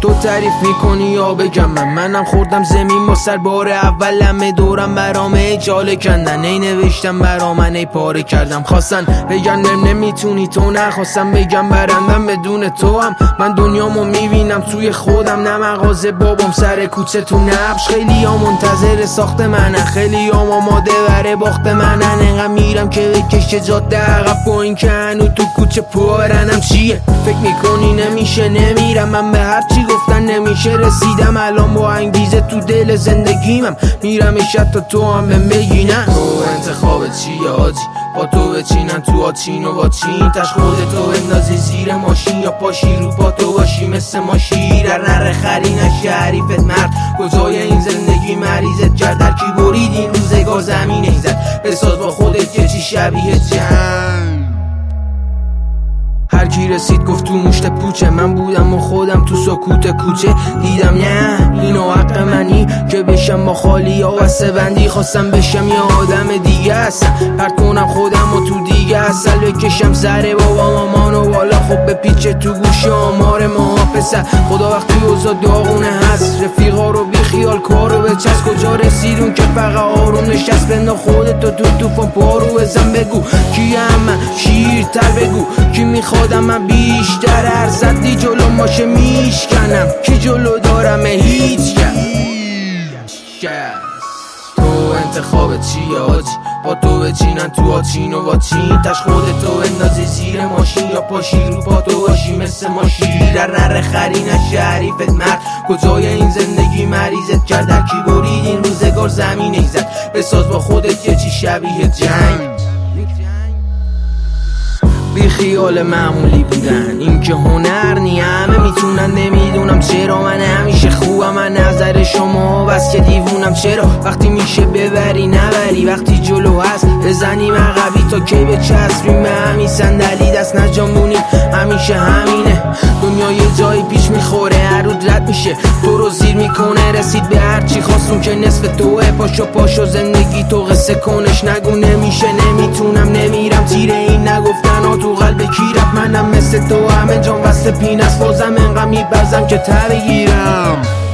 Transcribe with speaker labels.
Speaker 1: تو تعریف میکنی یا بگم منم خوردم زمین با سر بار اول همه دورم برامه جاله کندن ای نوشتم برا من ای پاره کردم خواستن بگن نمیتونی تو نخواستم بگم برندم بدون تو هم من دنیامو میبینم توی خودم نه مغازه بابام سر کوچه تو نبش خیلی ها منتظر ساخت منن خیلی ها آماده بره باخت منن انقدر میرم که بکشه جاده عقب با این که هنو تو کوچه پارنم چیه فکر میکنی نمیشه نمیرم من به هرچی گفتن نمیشه رسیدم الان با انگیزه تو دل زندگیمم میرم شب تا تو هم به بگینم تو انتخاب چیه آجی با تو بچینن تو آچین و با چین تش خودتو بندازی زیر ماشین یا پاشی رو پا تو باشی مثل ما شیر نره خری نشی حریفت مرد کجای این زندگی مریضت کرد در کی برید این روزگار زمین ایزد بساز با خودت که چی شبیه جنگ هر کی رسید گفت تو مشت پوچه من بودم و خودم تو سکوت کوچه دیدم نه اینو حق منی که بشم با خالی ها وسته بندی خواستم بشم یه آدم دیگه هستم پرد کنم خودم و تو دیگه اصل بکشم سر بابا مامان و بالا خب به پیچه تو گوش آمار ما پسر خدا وقتی اوزا داغونه هست رفیقا رو بی خیال کارو به چست کجا رسیدون که فقط آروم نشست بندا خودتو تو توفان پارو بزن بگو کیم من شیرتر بگو کی میخوادم من بیشتر هر صدی جلو ماشه میشکنم کی جلو دارم هیچ کس تو انتخاب چیه آجی با تو بچینن تو آچین و با چین تش خودتو اندازی زیر ماشین یا پاشی رو پا تو باشی مثل ما شیر نره خری نشی حریفت مرد کجای این زندگی مریضت کرد در کی برید این روزگار زمین ایزد بساز با خودت یه چی شبیه جنگ بی خیال معمولی بودن این که هنر نی همه میتونن نمیدونم چرا من همیشه خوبم من نظر شما بس که دیوونم چرا وقتی میشه ببری نبری وقتی جلو هست بزنیم عقبی تا کی به چسبیم به همین صندلی دست نجنبونیم همیشه همینه دنیا یه جایی پیش میخوره هر رود رد میشه تو رو زیر میکنه رسید به هرچی خواستون که نصف توه پاشو زندگی تو قصه کنش نگو نمیشه نمیتونم نمیرم تیره این نگفتن تو قلب کی رفت منم مثل تو همه جان وسط پین است بازم انقدر میبزم که ته بگیرم